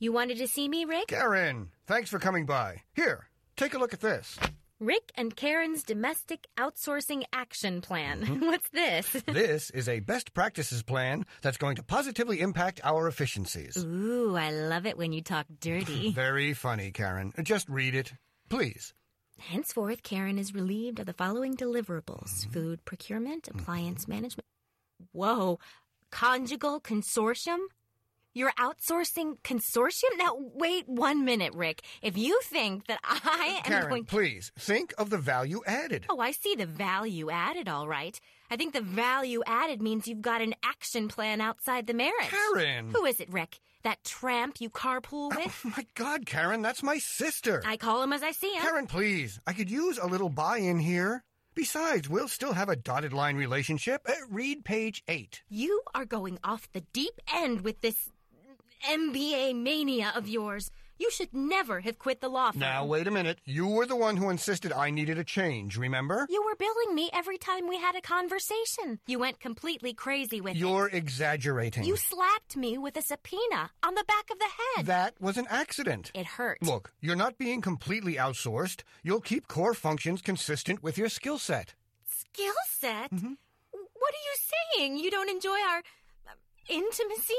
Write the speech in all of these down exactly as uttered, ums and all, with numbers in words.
You wanted to see me, Rick? Karen, thanks for coming by. Here, take a look at this. Rick and Karen's Domestic Outsourcing Action Plan. Mm-hmm. What's this? This is a best practices plan that's going to positively impact our efficiencies. Ooh, I love it when you talk dirty. Very funny, Karen. Just read it, please. Henceforth, Karen is relieved of the following deliverables. Mm-hmm. Food procurement, appliance mm-hmm. management. Whoa, conjugal consortium? You're outsourcing consortium? Now, wait one minute, Rick. If you think that I am Karen, going to... please, think of the value added. Oh, I see the value added, all right. I think the value added means you've got an action plan outside the marriage. Karen! Who is it, Rick? That tramp you carpool with? Oh, my God, Karen, that's my sister. I call him as I see him. Karen, please, I could use a little buy-in here. Besides, we'll still have a dotted line relationship. Uh, read page eight. You are going off the deep end with this M B A mania of yours. You should never have quit the law firm. Now, wait a minute. You were the one who insisted I needed a change, remember? You were billing me every time we had a conversation. You went completely crazy with You're it. You're exaggerating. You slapped me with a subpoena on the back of the head. That was an accident. It hurt. Look, you're not being completely outsourced. You'll keep core functions consistent with your skill set. Skill set? Mm-hmm. What are you saying? You don't enjoy our uh, intimacy?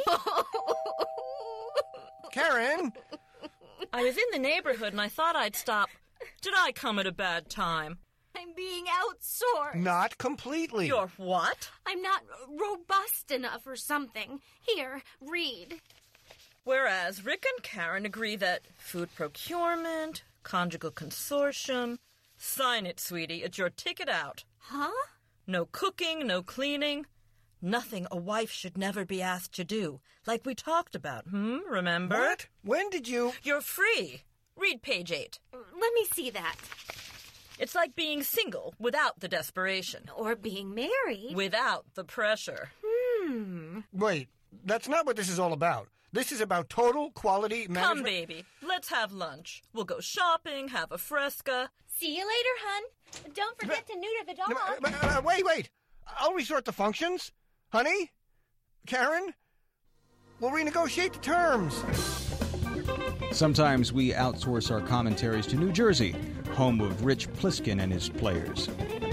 Karen! I was in the neighborhood and I thought I'd stop. Did I come at a bad time? I'm being outsourced. Not completely. You're what? I'm not robust enough or something. Here, read. Whereas Rick and Karen agree that food procurement, conjugal consortium... Sign it, sweetie. It's your ticket out. Huh? No cooking, no cleaning. Nothing a wife should never be asked to do. Like we talked about, hmm? Remember? What? When did you... You're free. Read page eight. Let me see that. It's like being single without the desperation. Or being married. Without the pressure. Hmm. Wait, that's not what this is all about. This is about total quality management. Come, baby. Let's have lunch. We'll go shopping, have a fresca. See you later, hun. Don't forget but, to neuter the dog. No, but, uh, wait, wait. I'll resort the functions. Honey? Karen? We'll renegotiate the terms. Sometimes we outsource our commentaries to New Jersey, home of Rich Pliskin and his players.